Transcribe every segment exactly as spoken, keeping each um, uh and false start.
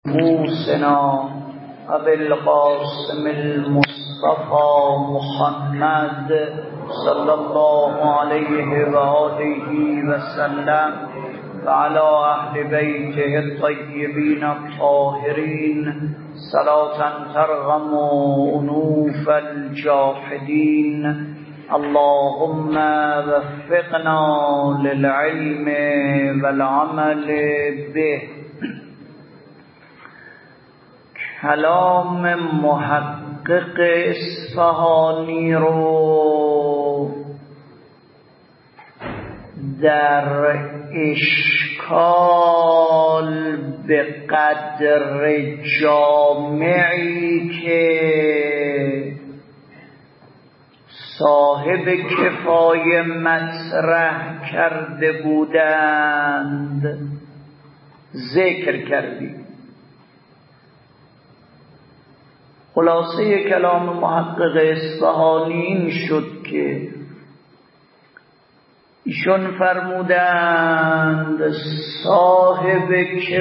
موسنا وبالقاسم المصطفى محمد صلى الله عليه وآله وسلم وعلى أهل بيته الطيبين الطاهرين صلاة ترغم أنوف الجاحدين. اللهم وفقنا للعلم والعمل به. کلام محقق اصفهانی رو در اشکال به قدر جامعی که صاحب کفایه مطرح کرده بودند ذکر کردیم. خلاصه کلام محقق اصفهانی این شد که ایشون فرمودند صاحب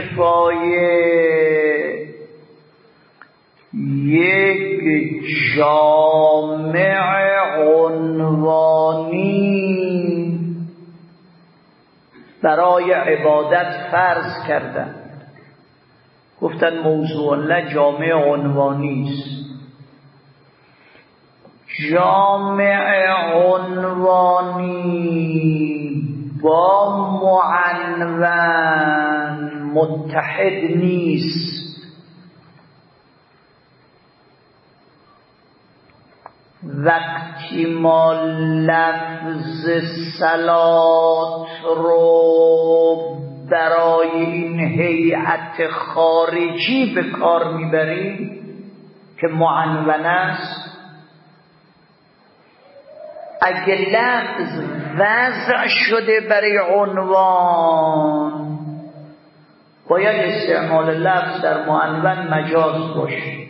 کفایه یک جامع عنوانی برای عبادت فرض کردند. گفتن موضوع الله جامع عنوانی است. جامع عنوانی با معنون متحد نیست. وقتی ما لفظ صلات رو برای این هیئت خارجی به کار میبریم که معنون است، اگه لفظ وضع شده برای عنوان باید استعمال لفظ در معنون مجاز باشه،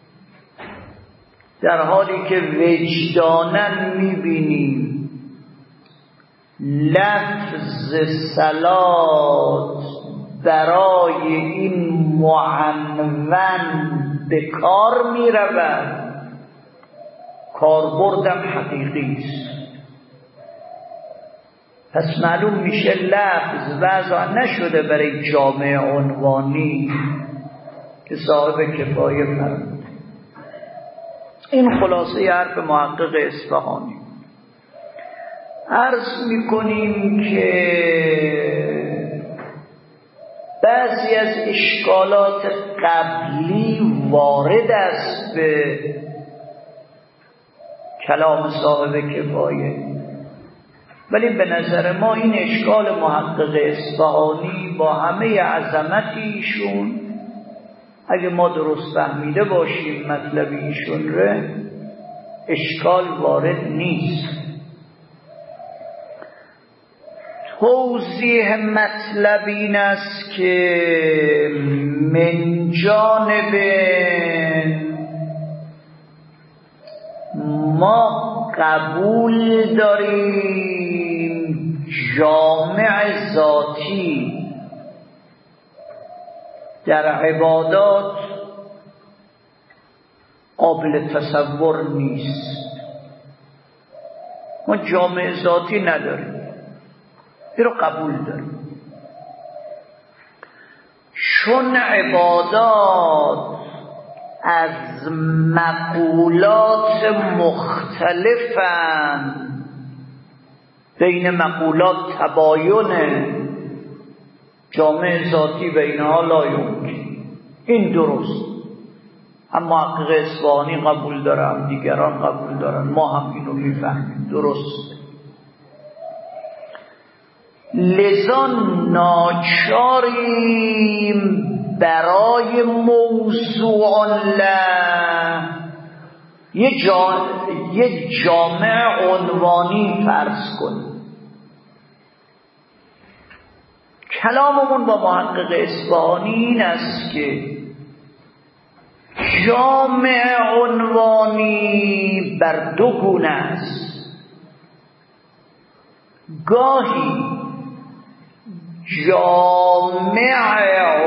در حالی که وجداناً میبینیم لفظ صلات برای این معنون به کار می رود، کاربردم حقیقی است. پس معلوم میشه لفظ وضع نشده برای جامع عنوانی که صاحب کفایه فرمود. این خلاصه حرف محقق اصفهانی. عرض میکنیم که بعضی از اشکالات قبلی وارد است به کلام صاحب کفایه، ولی به نظر ما این اشکال محقق اصفهانی با همه عظمت ایشون، اگه ما درست فهمیده باشیم مطلب ایشون رو، اشکال وارد نیست. توضیح مطلب این است که من جانب ما قبول داریم جامع ذاتی در عبادات قابل تصور نیست. ما جامع ذاتی نداریم، این رو قبول داریم. چون عبادات از مقولات مختلفن، بین مقولات تباینه، جامع ذاتی بینها لا یمکن. این درست، هم محقق اصفهانی قبول دارن، دیگران قبول دارن، ما هم اینو میفهمیم، درست. لذا ناچاریم برای موضوع الله یه جا یه جامع عنوانی فرض کنیم. کلاممون با محقق اصفهانی این است که جامع عنوانی بر دو گونه است. گاهی جامع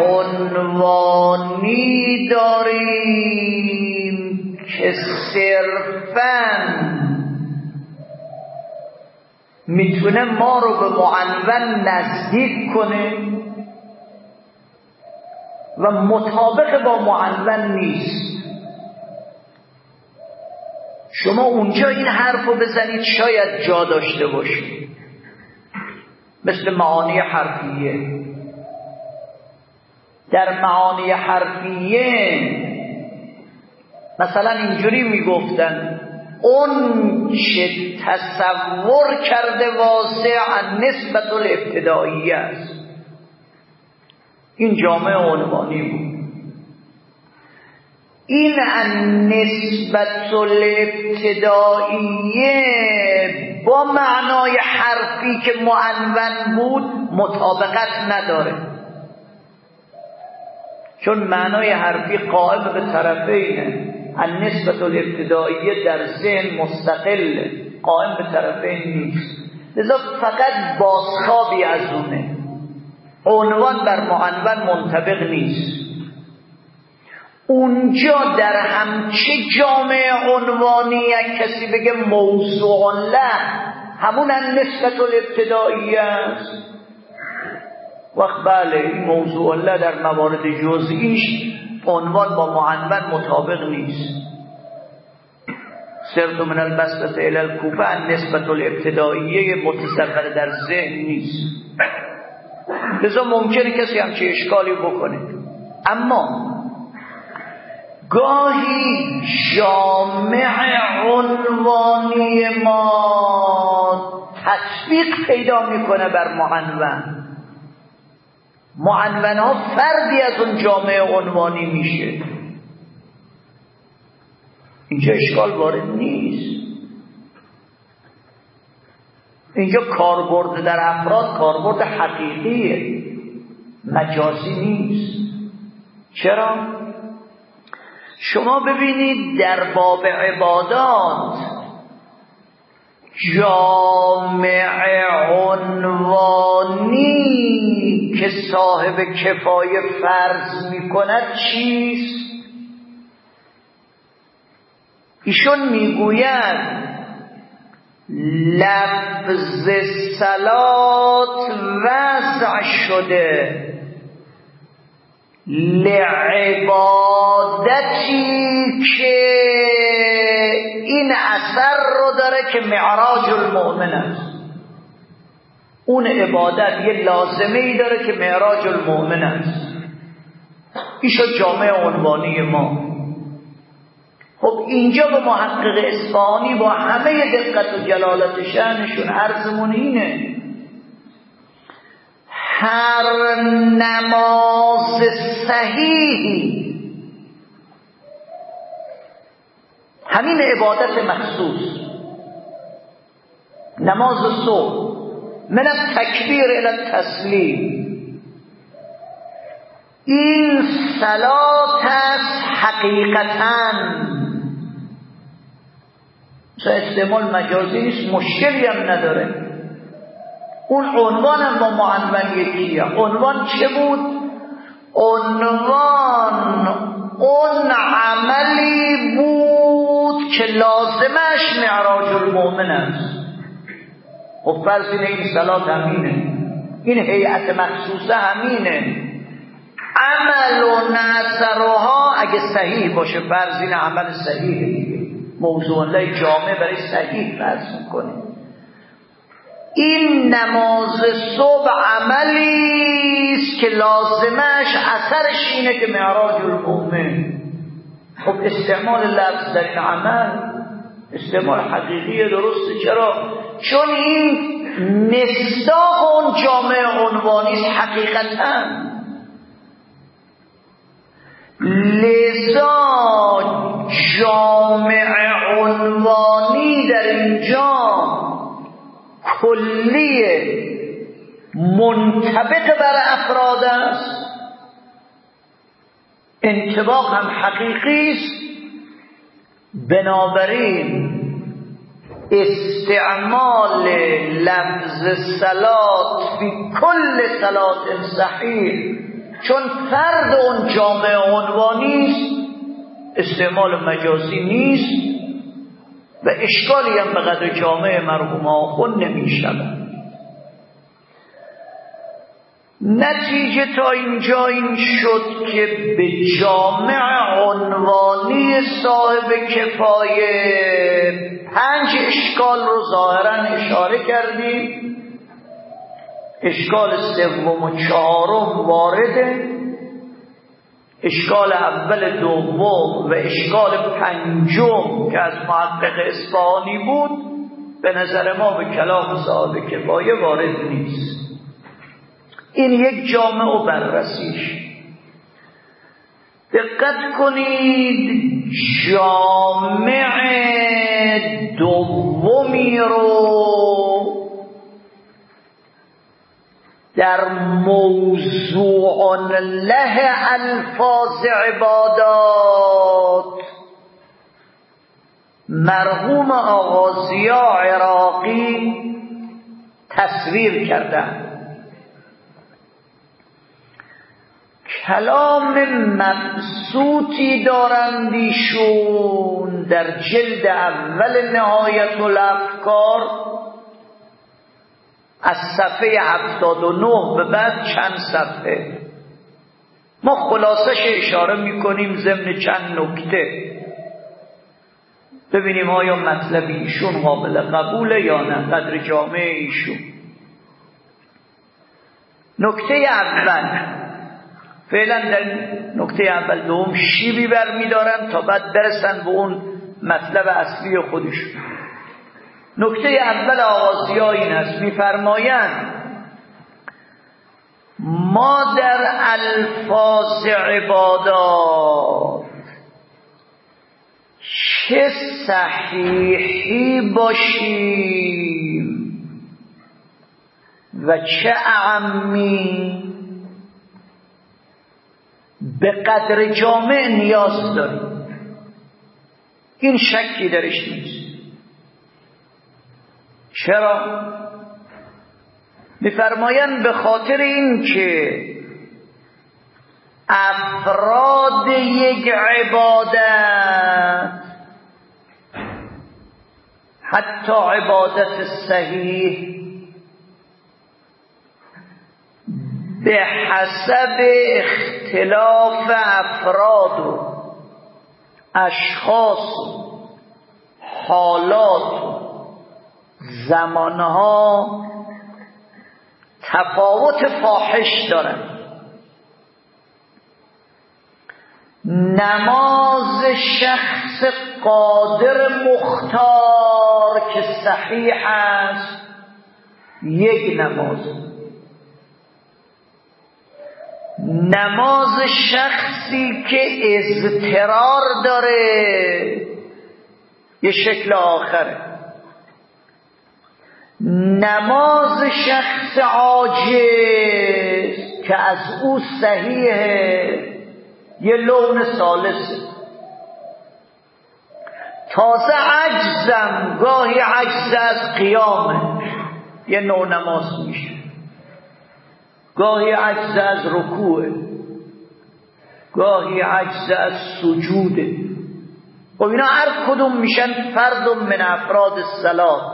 عنوانی داریم که صرفاً میتونه ما رو به معنون نزدیک کنه و مطابق با معنون نیست. شما اونجا این حرف رو بزنید شاید جا داشته باشید، مثل معانی حرفیه. در معانی حرفیه مثلا اینجوری میگفتن اون چه تصور کرده واضح نسبت الابتدائیه است. این جامعه عنوانی بود. این نسبت الابتدائیه با معنای حرفی که معنون بود مطابقت نداره، چون معنای حرفی قائم به طرفینه. النسبت الابتدائیه در ذهن مستقل، قائم به طرفین نیست، لذا فقط بازتابی از اونه. عنوان بر معنون منطبق نیست. اونجا در همچه جامعه عنوانی یک کسی بگه موضوع له، همون نسبت الابتدائیه است. وقت بله این موضوع له در موارد جزئیش عنوان با معنون مطابق نیست. سرت من البسطة الی الکوفه نسبت الابتدائیه متصور در ذهن نیست. لذا ممکنه کسی همچه اشکالی بکنه. اما گاهی جامع عنوانی ما تطبیق پیدا میکنه بر معنون. معنون ها فردی از اون جامع عنوانی میشه. اینجا اشکال وارد نیست. اینجا کاربرد در افراد کاربرد حقیقیه، مجازی نیست. چرا؟ شما ببینید در باب عبادات جامع عنوانی که صاحب کفایه فرض میکند چیست؟ ایشون میگوید لفظ صلات وضع شده لعبادتی که این اثر رو داره که معراج المؤمن است. اون عبادت یه لازمه ای داره که معراج المؤمن است. این شد جامعه عنوانی ما. خب اینجا به محقق اصفهانی با همه دقت و جلالت شأنشون عرضمون اینه، هر نماز صحیحی، همین عبادت مخصوص، نماز صبح من التکبیر الی التسلیم، این صلات است حقیقتاً. استعمال مجازی نیست، مشکلی هم نداره. اون عنوان هم با معنون یکیه. عنوان چه بود؟ عنوان اون عملی بود که لازمش معراج المؤمن است. خب فرض اینه این صلات همینه، این هیئت مخصوصه همینه. عمل و نظرها اگه صحیح باشه، فرض اینه عمل صحیحه دیگه، موضوع الله جامع برای صحیح فرض میکنه. این نماز صبح عملی است که لازمش اثرش اینه که معراج المؤمن. خب استعمال لفظ در این عمل استعمال حقیقی درسته. چرا؟ چون این مصداق اون جامع عنوانی است حقیقتاً. لذا جامع عنوانی در اینجا کلیه، منطبق بر افراد است، انطباق هم حقیقی است. بنابراین استعمال لفظ صلات فی کل صلات صحیح، چون فرد اون جامعه عنوانی است، استعمال مجازی نیست و اشکالی هم به قدر جامعه مرحوم آخوند نمی شود. نتیجه تا اینجا این شد که به جامع عنوانی صاحب کفایه پنج اشکال رو ظاهرا اشاره کردیم. اشکال سوم و چهارم وارده، اشکال اول دوم و اشکال پنجم که از محقق اصفهانی بود به نظر ما به کلام صاحب کفایه وارد نیست. این یک جامعه و بررسیش. دقت کنید جامع دومی رو در موضوع له الفاظ عبادات مرحوم آقا ضیا عراقی تصویر کردند. کلام مبسوطی دارند ایشون در جلد اول نهایت الافکار از صفحه هفتاد و نه به بعد چند صفحه. ما خلاصش اشاره میکنیم ضمن چند نکته، ببینیم آیا مطلب ایشون قابل قبوله یا نه، قدر جامعه ایشون. نکته اول، فعلا در نکته اول دوم شیبی بر می دارن تا بعد برسن به اون مطلب اصلی خودشون. نکته اول آقا ضیا این است، می فرمایند ما در الفاظ عبادات چه صحیحی باشیم و چه اعمی به قدر جامع نیاز داریم. این شکی درش نیست. چرا؟ می‌فرمایند به خاطر این که افراد یک عبادت، حتی عبادت صحیح، به حسب اختلاف افراد و اشخاص و حالات و زمانها تفاوت فاحش دارند. نماز شخص قادر مختار که صحیح است یک نماز، نماز شخصی که اضطرار داره یه شکل آخره، نماز شخص عاجز که از او صحیحه یه لون ثالثه. تازه عجزم، گاهی عجز از قیامه یه نوع نماز میشه، گاهی عجز از رکوعه، گاهی عجز از سجوده. و اینا هر کدوم میشن فرد من افراد الصلات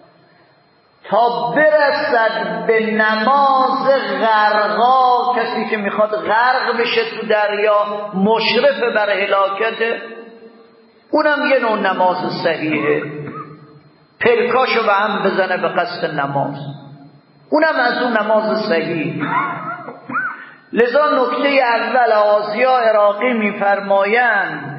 تا برسد به نماز غرقا. کسی که میخواد غرق بشه تو دریا، مشرف بر هلاکته، اونم یه نوع نماز صحیحه، پلکاشو به هم بزنه به قصد نماز، اونم از اون نماز صحیح. لذا نکته اول آقا ضیا عراقی میفرمایند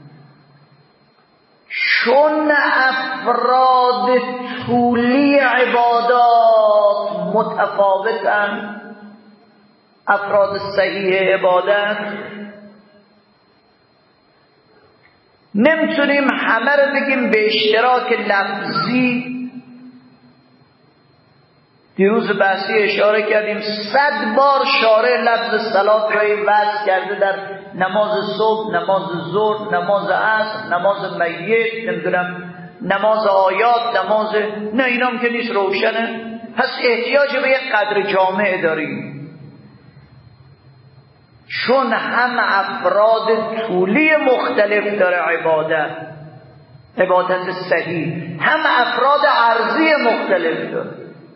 چون افراد طولی عبادات متفاوتن، افراد صحیح عبادت، نمیتونیم همه رو بگیم به اشتراک لفظی. دیروز بحثی اشاره کردیم صد بار شارع لفظ صلات را وضع کرده در نماز صبح، نماز ظهر، نماز عصر، نماز میت، نمیدونم نماز آیات، نماز نه اینام که نیست، روشنه. پس احتیاج به یک قدر جامع داریم، چون هم افراد طولی مختلف داره عبادت عبادت صحیح، هم افراد عرضی مختلف داره.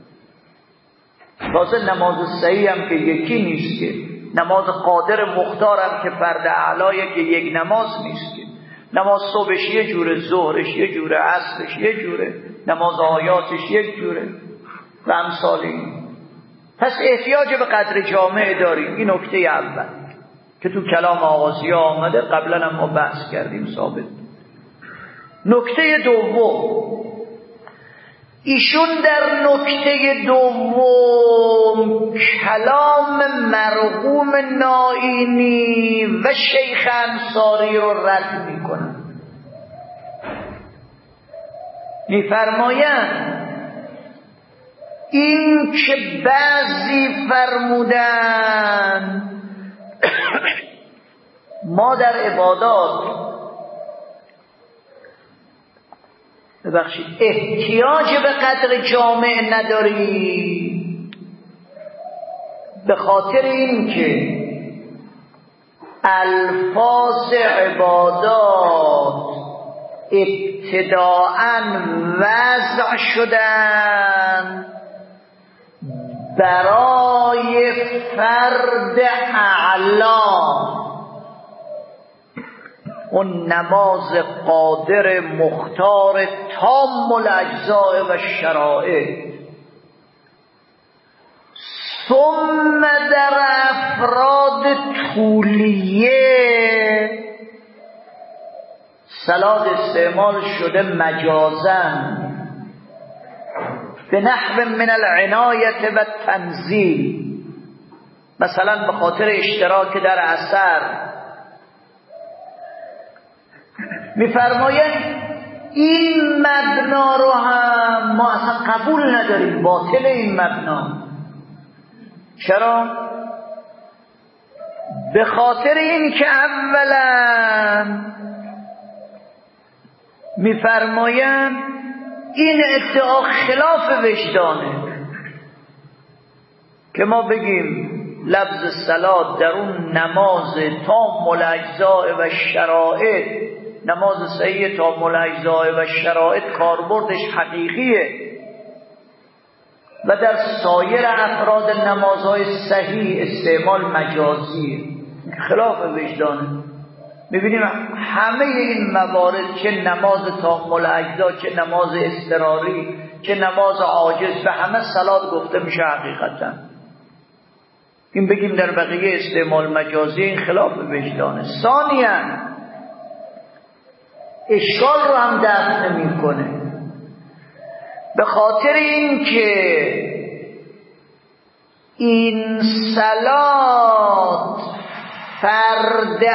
تازه نماز صحیح هم که یکی نیست که، نماز قادر مختار هم که فرد اعلایه که یک نماز نیست که، نماز صبحش یه جوره، ظهرش یه جوره، عصرش یه جوره، نماز آیاتش یک جوره و امثال این. پس احتیاج به قدر جامع داریم. این نکته اول که تو کلام آغازی آمده، قبلا هم ما بحث کردیم، ثابت. نکته دوم، ایشون در نکته دوم کلام مرحوم نائینی و شیخ انصاری رو رد میکنن. میفرمایند این که بعضی فرمودن ما در عبادات ببخشید احتیاج به قدر جامع نداریم، به خاطر این که الفاظ عبادات ابتداءً وضع شدن برای فرد اعلا، اون نماز قادر مختار تام الاجزاء و شرائط، ثم در افراد طولیه صلاة استعمال شده مجازاً به نحو من العنایت و تنزیل، مثلا به خاطر اشتراک در اثر. میفرمایند این مبنا رو هم ما اصلا قبول نداریم، باطل این مبنا. چرا؟ به خاطر این که اولا میفرمایند این ادعا خلاف وجدانه که ما بگیم لفظ صلات در اون نماز تام الاجزاء و شرائط، نماز صحیح تام الاجزاء و شرائط کاربردش حقیقیه و در سایر افراد نمازهای صحیح استعمال مجازیه، خلاف وجدانه. میبینیم همه این موارد، چه نماز تام الاجزاء، چه نماز اضطراری، چه نماز عاجز، به همه صلات گفته میشه حقیقتا. این بگیم در بقیه استعمال مجازی، این خلاف وجدانه. ثانیاً اشکال رو هم دفع نمی‌کنه، به خاطر این که این صلات فرد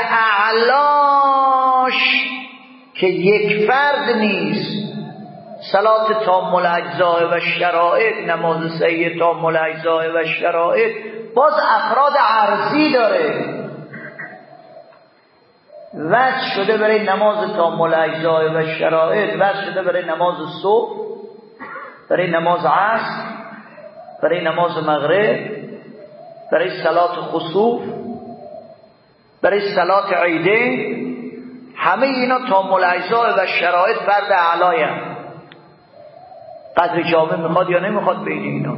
اعلاش که یک فرد نیست، صلات تام الاجزاء و شرائط، نماز صحیح تام الاجزاء و شرائط، باز افراد عرضی داره، وضع شده برای نماز تام الاجزاء و شرائط، وضع شده برای نماز صبح، برای نماز عصر، برای نماز مغرب، برای صلات خسوف، برای صلات عیدین. همه اینا تام الاجزاء و شرائط فرد اعلای هم. قدر جامع میخواد یا نمیخواد بین اینا؟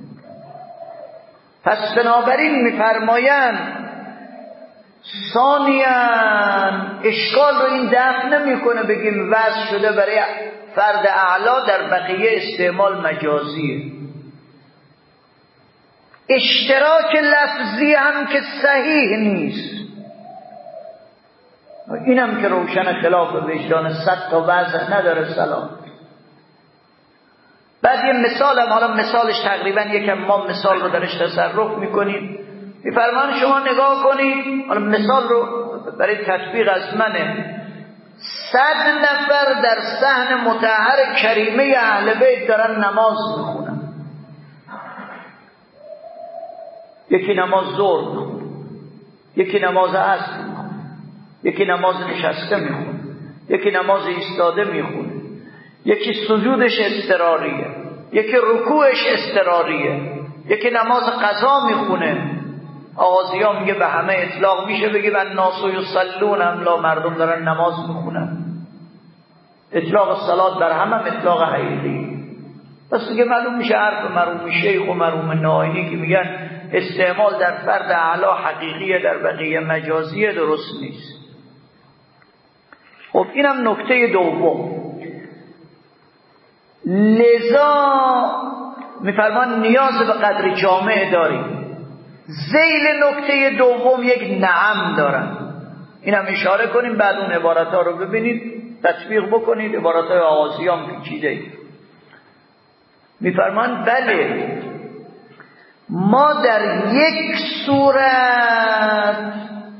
پس بنابراین میفرمایند ثانیاً اشکال رو این دفع نمیکنه بگیم وضع شده برای فرد اعلا، در بقیه استعمال مجازیه. اشتراک لفظی هم که صحیح نیست، اینم که روشن خلاف وجدان، صد تا وضع نداره سلام. بعد یه مثال هم، حالا مثالش تقریبا یکم ما مثال رو درش تصرف میکنیم. میفرمان شما نگاه کنید، حالا مثال رو برای تطبیق از منه، صد نفر در صحن مطهر کریمه اهل بیت دارن نماز میخونن. یکی نماز ظهر میخونه، یکی نماز عصر میخونه، یکی نماز نشسته میخونه، یکی نماز ایستاده میخونه، یکی سجودش اضطراریه، یکی رکوعش اضطراریه، یکی نماز قضا میخونه. آغازی ها میگه به همه اطلاق میشه بگه من ناس و یصلون، هم لا مردم دارن نماز میخونن. اطلاق صلات بر هم هم اطلاق حقیقی. پس دیگه معلوم میشه حرف مرحوم شیخ و مرحوم ناینی که میگن استعمال در فرد اعلا حقیقیه، در بقیه مجازیه، درست نیست. خب اینم نکته دوم. لذا میفرمان نیاز به قدر جامع داریم. ذیل نکته دوم یک نعم دارن. اینم اشاره کنیم، بعد اون عبارت ها رو ببینید، تطبیق بکنید. عبارت های آغازی هم پیچیده. میفرمان بله ما در یک صورت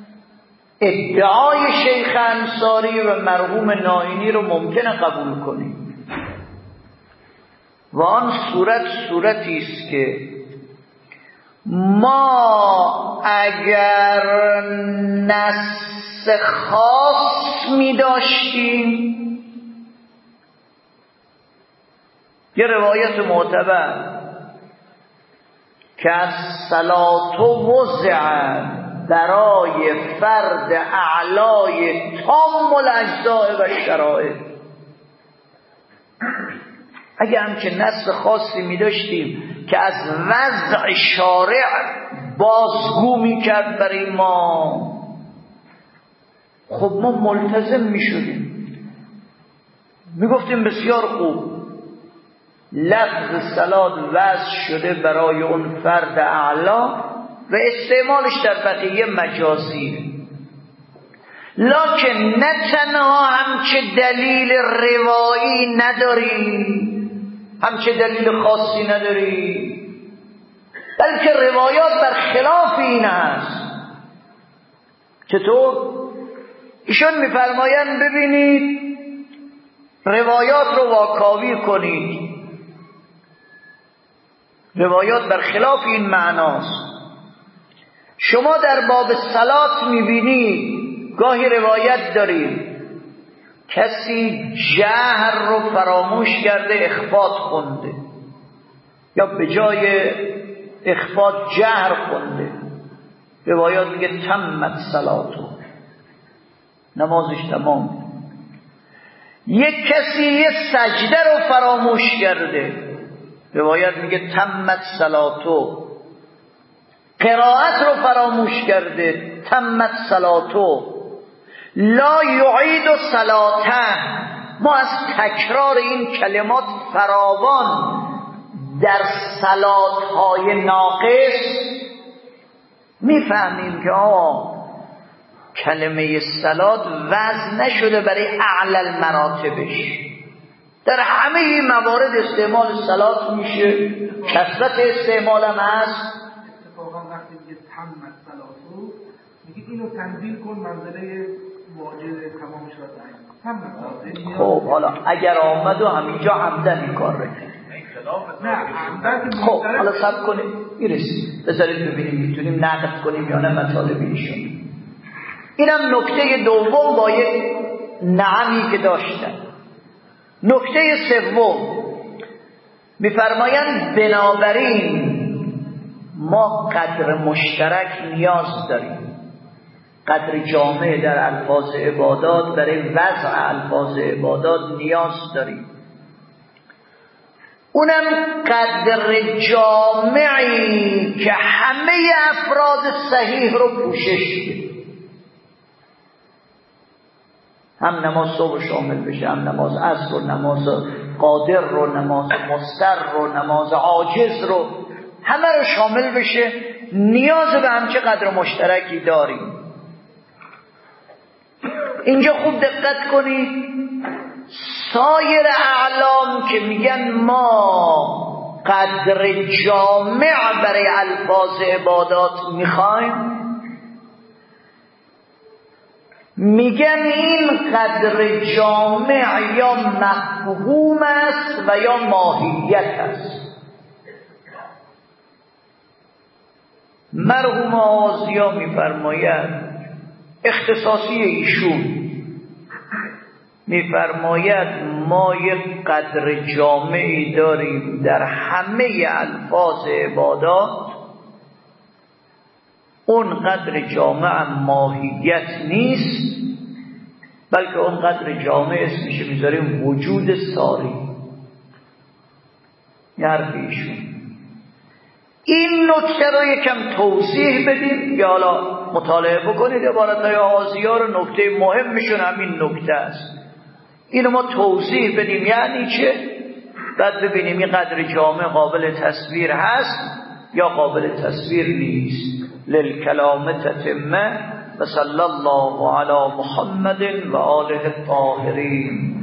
ادعای شیخ انصاری و مرحوم ناینی رو ممکنه قبول کنیم و آن صورت صورتی است که ما اگر نص خاص می داشتیم، یه روایت معتبر که از صلات و وضع برای فرد اعلای تام الاجزاء و شرائط، اگه همچه نص خاصی می داشتیم که از وضع شارع بازگو می کرد برای ما، خب ما ملتزم می شدیم، می گفتیم بسیار خوب، لفظ صلات وضع شده برای اون فرد اعلا و استعمالش در بقیه مجازیه. لکن نه تنها همچه دلیل روایی نداری، همچه دلیل خاصی نداری، بلکه روایات بر خلاف این هست. چطور؟ ایشون میفرمایند ببینید روایات رو واکاوی کنید. روایات بر خلاف این معناست. شما در باب صلات میبینید گاهی روایت دارید کسی جهر رو فراموش کرده اخفات خونده، یا به جای اخفات جهر خونده. روایات میگه تمت صلاتو، نمازش تمام. یک کسی یه سجده رو فراموش کرده، روایت میگه تمت صلاتو. قرائت رو فراموش کرده، تمت صلاتو. لا یعید صلاته. ما از تکرار این کلمات فراوان در صلاتهای ناقص میفهمیم که آه کلمه صلات وضع نشده برای اعلی المراتبش. در همه این موارد استعمال صلات میشه، کثرت استعمال هم هست. اتفاقا وقتی میگه تمت صلاتو میگه اینو تنزیل کن منزله واجب تمام شد. خب حالا اگر آمد و همینجا عمدن این کار رو کرد، خب حالا سب کنیم میرسیم، بذارید ببینیم میتونیم نقد کنیم یا نه مطالب ایشون. اینم نکته دوم با یک نعمی که داشتن. نکته سوم میفرمایند بنابراین ما قدر مشترک نیاز داریم، قدر جامع در الفاظ عبادات، برای وضع الفاظ عبادات نیاز داریم. اونم قدر جامعی که همه افراد صحیح رو پوشش بده. هم نماز صبح شامل بشه، هم نماز عصر رو، نماز قادر رو، نماز مضطر رو، نماز عاجز رو، همه رو شامل بشه. نیاز به همچه قدر مشترکی داریم. اینجا خوب دقت کنید، سایر اعلام که میگن ما قدر جامع برای الفاظ عبادات میخوایم، میگن این قدر جامع یا مفهوم است و یا ماهیت است. مرحوم آغازیا میفرماید اختصاصی ایشون، میفرماید ما یک قدر جامعی داریم در همه الفاظ عبادات، اون قدر جامع ماهیت نیست، بلکه اون قدر جامع اسمش میذاریم وجود ساری. یارفیشون این نکته رو یکم توضیح بدیم یا حالا مطالعه بکنید عبارتهای آغازی‌ها رو، نکته مهمشون همین نکته است. اینو ما توضیح بدیم یعنی چه، بعد ببینیم این قدر جامع قابل تصویر هست یا قابل تصویر نیست. للکلام تتمه و صلی الله علی محمد و آله الطاهرین.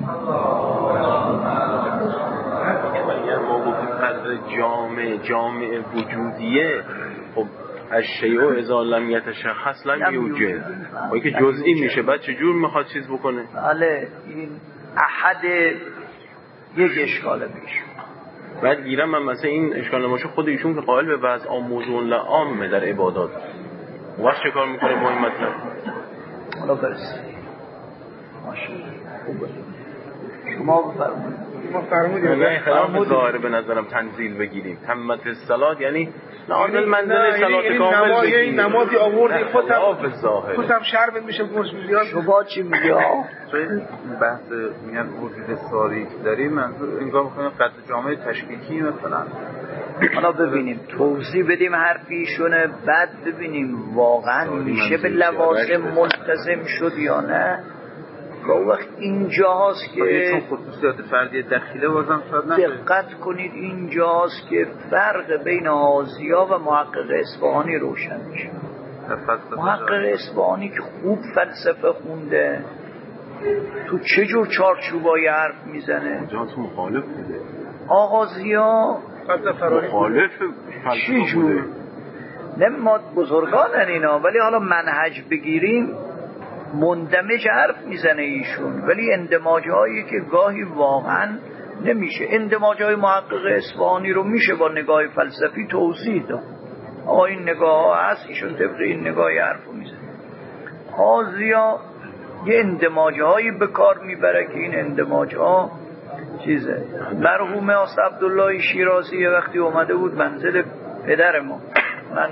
ما گفتیم قدر جامع جامع وجودیه، خب الشیء اذا لم یتشخص لم یوجد، ولی که جزئی میشه بعد چجور میخواد چیز بکنه؟ بله این احد یک اشکال بیش. بعد گیرم من مثلا این اشکال نماشه خود ایشون که قائل به وضع موضوع لعامه در عبادات، واسه چه کار میکنه با این مطلب؟ حالا برسید ماشاءالله خوبه شما بفرمایید. ما فرمودیم نه خلاف ظاهر به نظرم تنزیل بگیریم. تمت الصلاه یعنی نازل منزل صلات کامل بگیریم. نمازی آوردی خودم خلاف ظاهر خودم شرم میشه گوش میاد. شما چی میگی؟ توی بحث میگن وجود ساری داریم، منظور انگار میخوایم قدر جامعه تشبیهی مثلا. حالا ببینیم توضیح بدیم حرفیشونه، بعد ببینیم واقعا میشه به لوازم ملتزم شد یا نه. گاه وقت اینجاست که چون خصوصیات فردی دخیله بازم شاید نشه. دقت کنید اینجاست که فرق بین آزیا و محقق اصفهانی روشن میشه. محقق اصفهانی که خوب فلسفه خونده تو چه جور چارچوبای حرف میزنه، جان تو مخالف بوده. آغازیا مخالف چی جور نه ما بزرگانن اینا، ولی حالا منهج بگیریم مندمج حرف میزنه ایشون، ولی اندماج هایی که گاهی واقعا نمیشه. اندماج های محقق اصفهانی رو میشه با نگاه فلسفی توضیح داد. آقا این نگاه ها هست، ایشون طبق این نگاه حرف رو میزنه. آزیا یه اندماج هایی به کار میبره که این اندماج ها چیزه. مرحوم آقا عبدالله شیرازی وقتی اومده بود منزل پدر ما، من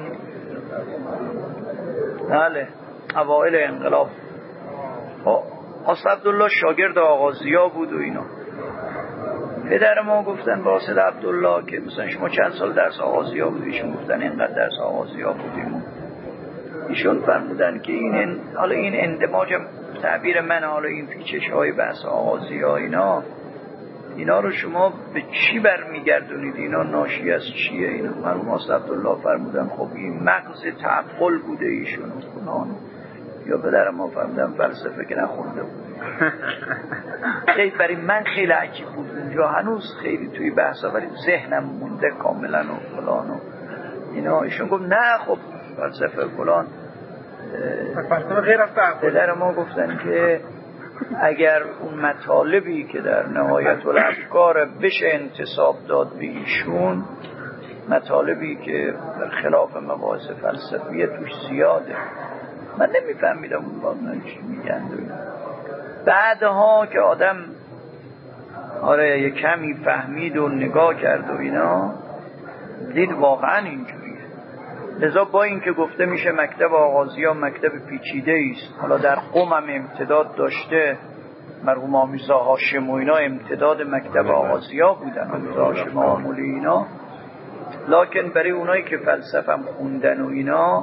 بله اوائل انقلاب، آقا عبدالله شاگرد آقا ضیا بود و اینا. پدر ما گفتن با آقا عبدالله که مثلا شما چند سال درس آقا ضیا بود؟ ایشون گفتن اینقدر درس آقا ضیا بودیم. ایشون فرمودن که این حالا این اندماج تعبیر من، حالا این پیچش های بحث آقا ضیا اینا اینا رو شما به چی برمیگردونید؟ اینا ناشی از چیه؟ اینا مرحوم آقا عبدالله فرمودن خب این مغز تعقل بوده ایشون خونان، یا پدر ما فرمودن فلسفه که نخونده بود. خیلی برای من خیلی عجیب بود اونجا، هنوز خیلی توی بحثا ولی ذهنم مونده کاملا و فلان و اینا. ایشون گفت نه خب فلسفه فلان. فلسفه غیر از تعقل. پدر ما گفتن که اگر اون مطالبی که در نهایت الافکار بشه انتساب داد به ایشون، مطالبی که در خلاف مباحث فلسفیه توش زیاده، من نمیفهمیدم اون بابنا چی میگن. بعدها که آدم آره یه کمی فهمید و نگاه کرد و اینا، دید واقعا اینجوریه. لذا با این که گفته میشه مکتب آقا ضیا مکتب پیچیده است، حالا در قم هم امتداد داشته، مرحوم آمیزا هاشم و اینا امتداد مکتب آقا ضیا بودن، آمیزا هاشم آمولی اینا، لکن برای اونایی که فلسفه هم خوندن و اینا،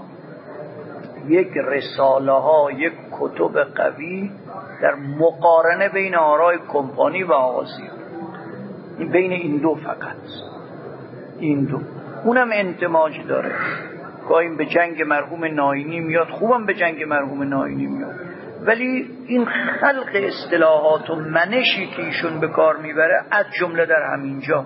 یک رساله ها، یک کتب قوی در مقارنه بین آرای کمپانی و آقا ضیا، این بین این دو فقط، این دو، اونم انتماج داره. گاهی به جنگ مرحوم ناینی میاد، خوبم به جنگ مرحوم ناینی میاد، ولی این خلق اصطلاحات و منشی که ایشون به کار میبره از جمله در همین جا.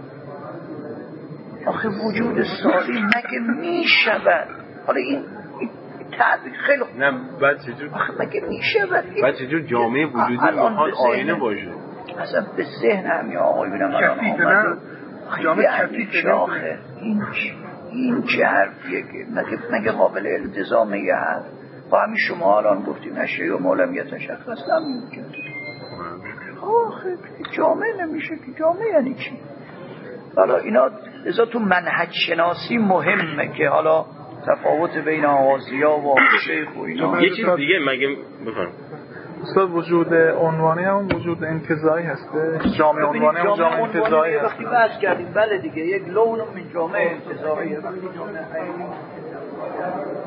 آخه وجود ساری مگه میشود؟ حالا این تعبیر خیلی خوب، نه بعد چجور آخه مگه میشود؟ بعد چجور جامعه وجودی میخواد آینه باشه؟ اصلا به ذهن همین آقای بینم الان آمد جامعه کفیفه. آخه این این چه حرفیه که مگه, مگه قابل التزامه یه حرف؟ با همین شما الان گفتیم نشه و مولم یه تشخص نمیگه. آخه جامعه نمیشه که جامعه یعنی چی؟ حالا اینا ازا تو منهج شناسی مهمه که حالا تفاوت بین آغازی‌ها و شیخ و اینا. یه چیز دیگه مگه بفرم استاد وجود عنوانی هم وجود انتزاعی هسته؟ جامعه عنوانی هم جامعه انتزاعی هست. وقتی بحث کردیم بله دیگه یک لون من جامعه انتزاعیه. وقتی جامعه